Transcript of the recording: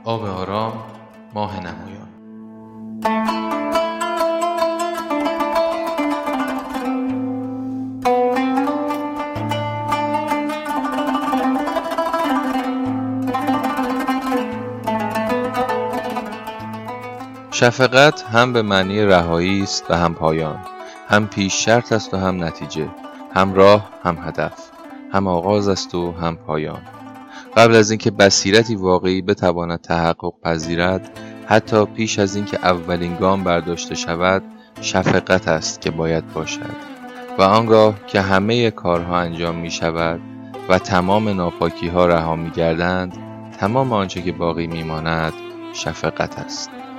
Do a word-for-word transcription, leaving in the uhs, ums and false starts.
آب آرام، ماه نمایان. شفقت هم به معنی رهایی است و هم پایان، هم پیش شرط است و هم نتیجه، هم راه هم هدف، هم آغاز است و هم پایان. قبل از اینکه بصیرتی واقعی بتواند تحقق پذیرد، حتی پیش از اینکه اولین گام برداشته شود، شفقت است که باید باشد. و آنگاه که همه کارها انجام می شود و تمام ناپاکی ها رها می گردند، تمام آنچه که باقی می ماند شفقت است.